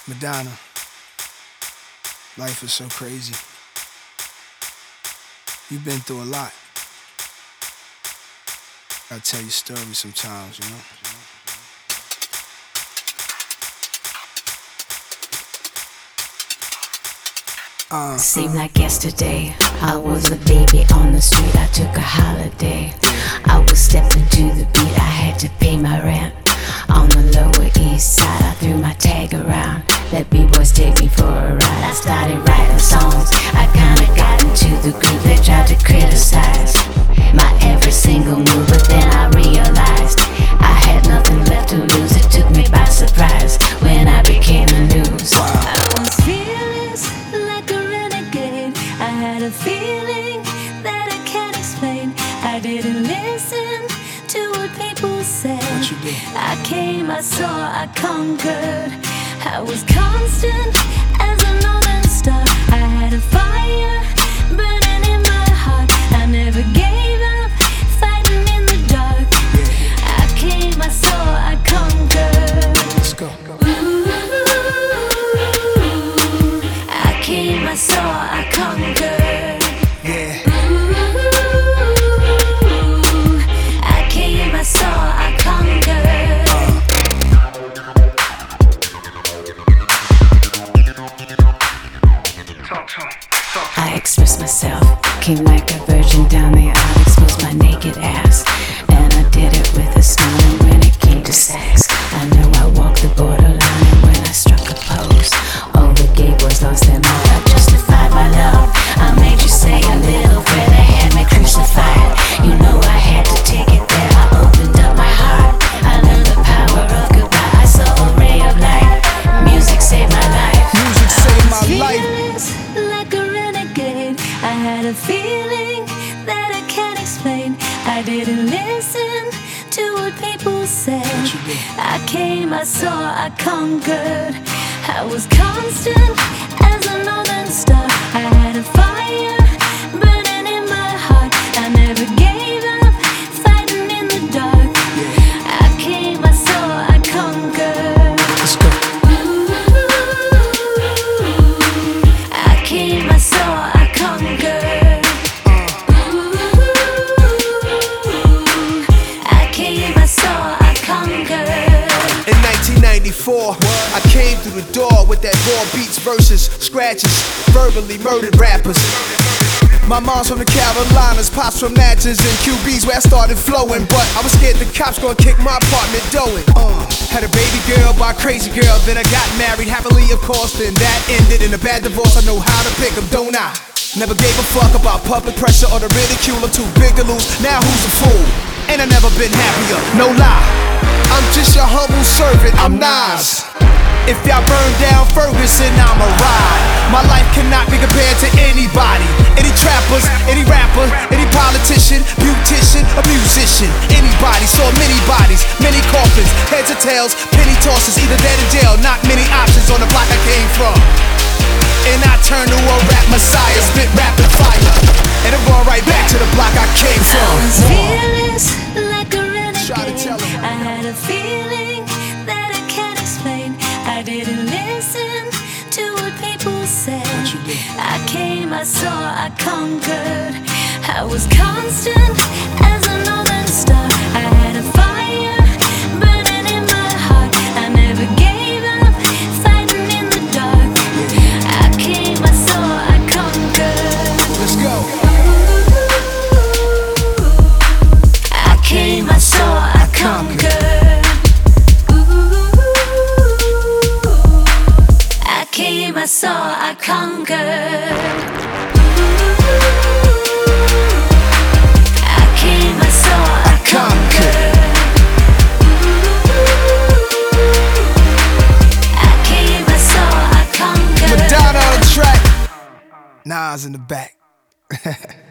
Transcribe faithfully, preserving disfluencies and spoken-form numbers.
Madonna, life is so crazy. You've been through a lot. I tell you stories sometimes, you know. Uh, Seemed like yesterday, I was a baby on the street. I took a holiday. I was stepping to the beat. I had to pay my rent. On the Lower East Side, I threw my tag around. Let B-boys take me for a ride. I started writing songs. I kinda got into the group. They tried to criticize my every single move, but then I realized I had nothing left to lose. It took me by surprise when I became the news. I was fearless like a renegade. I had a feeling that I can't explain. I didn't listen to what people said. What you did? I came, I saw, I conquered. I was constant as a northern star. I had a fire burning in my heart. I never gave up, fighting in the dark. I came, I saw, I conquered. Let's go. Ooh, I came, I saw, I conquered. Yeah. Ooh, I came, I saw, I conquered. I expressed myself, came like a virgin down the aisle, exposed my naked ass, and I did it with a smile. And when it came to sex, I know I walked the borderline. And when I struck a pose, all the gay boys lost their mind. I justified my love. I made you say a little prayer. They had me crucified. You know I had to take it there. I opened up my heart. I learned the power of goodbye. I saw a ray of light. Music saved my life. Music saved my life. Like a renegade, I had a feeling that I can't explain. I didn't listen to what people said. What you did? I came, I saw, I conquered. I was constant as a northern star. I had a fire burning in my heart. I never gave up, fighting in the dark. I came, I saw, I conquered. Let's go. I came, I saw, I conquered. I came, I saw, I conquered. In nineteen ninety-four, I came through the door with that raw beats, verses, scratches, verbally murdered rappers. My mom's from the Carolinas, pops from Natchez and Q B's where I started flowing. But I was scared the cops gonna kick my apartment doing. Uh, had a baby girl by a crazy girl, then I got married happily, of course. Then that ended in a bad divorce. I know how to pick 'em, don't I? Never gave a fuck about public pressure or the ridicule. I'm too big to lose. Now who's a fool? Ain't I never been happier? No lie. I'm just your humble servant. I'm Nas. If y'all burn down Ferguson, I'ma ride. My life cannot be compared to anybody. Any trappers, any rapper, any politician, beautician, a musician. Anybody, saw many bodies, many coffins, heads or tails, penny tosses, either dead or jail. Not many options on the block I came from. And I turned to a rap messiah, spit rapid fire. And I'm going right back to the block I came from. I was fearless like a Try to renegade. tell 'em. I had a feeling that I can't explain. I didn't listen to what people said. What you did? I came, I saw, I conquered. I was constant as a northern star. I had a fire burning in my heart. I never gave up, fighting in the dark. I came, I saw, I conquered. Let's go. I came, I saw, I conquered. I came, I saw, I conquered. I came, I saw, I conquered. I came, I saw, I conquered. Madonna on the track. Nas in the back.